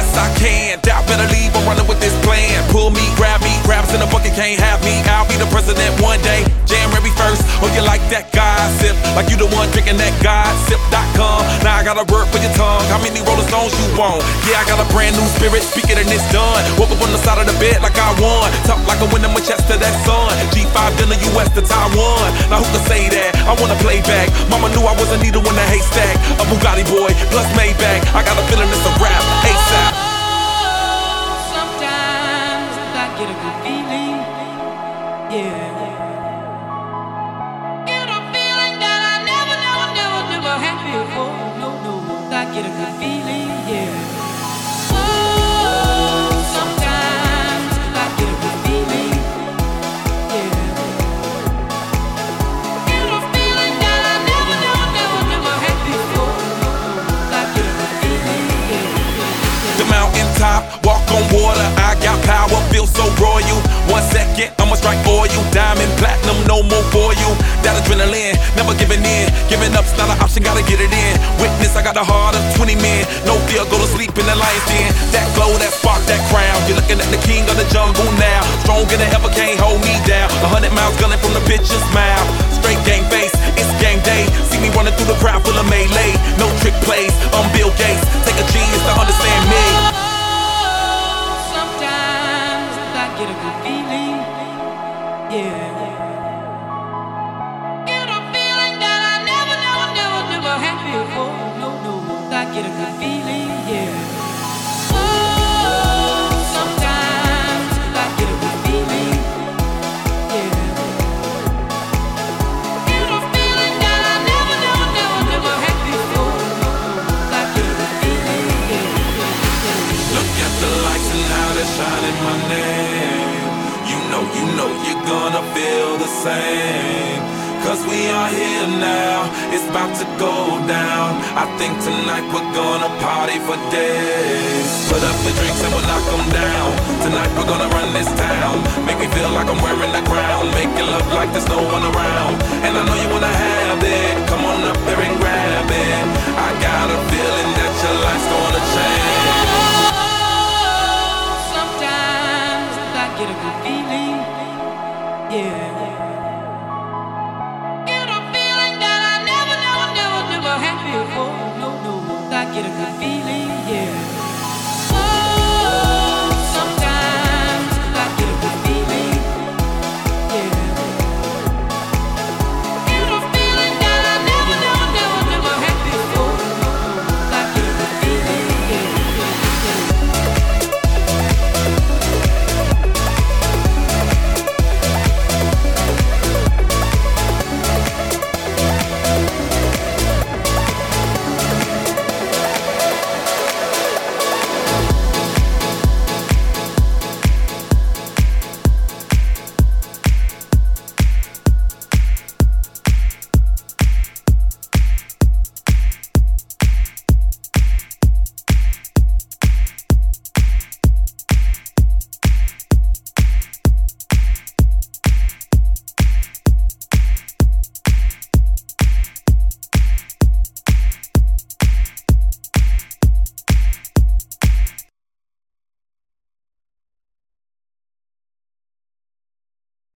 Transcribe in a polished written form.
yes I can. Doubt better leave, I'm running with this plan. Pull me, grabs in a bucket, can't have me. I'll be the president one day. January 1st, oh you like that gossip? Like you the one drinking that gossip.com. Now I gotta work for your tongue. How many Rolling Stones you want? Yeah, I got a brand new spirit, speak it and it's done. Woke up on the side of the bed like I won. Talk like a winner, my chest to that sun. G5 dinner, US to Taiwan. Now who can say that? I wanna play back. Mama knew I was a needle in the haystack. A Bugatti boy, plus Maybach. I got a feeling it's a rap, ASAP. Sometimes I get a good feeling, yeah. Get a feeling that I never had before. No, I get a good feeling, yeah. Oh, sometimes I get a good feeling, yeah. Get a feeling that I never had before. I get a good feeling, yeah. The mountaintop, walk on water. I got power, feel so royal. 1 second, I'ma strike oil. Diamond, platinum, no more for you. That adrenaline, never giving in. Giving up's not an option, gotta get it in. Witness, I got the heart of 20 men. No fear, go to sleep in the lion's den. That glow, that spark, that crown. You're looking at the king of the jungle now. Stronger than ever, can't hold me down. 100 miles gunning from the bitch's mouth. Straight gang face, it's gang day. See me running through the crowd full of melee. No trick plays, I'm Bill Gates. Take a genius to understand me. Sometimes I get a good feeling, yeah. Get a feeling that I never had before. No, I get a good feeling, yeah. Oh, sometimes I get a good feeling, yeah. Get a feeling that I never had before. I get a good feeling, yeah. Look at the lights and how they're shining my name. You know you're gonna feel the same. Cause we are here now, it's about to go down. I think tonight we're gonna party for days. Put up the drinks and we'll knock them down. Tonight we're gonna run this town. Make me feel like I'm wearing the crown. Make it look like there's no one around. And I know you wanna have it. Come on up there and grab it. I got a feeling that your life's gonna change.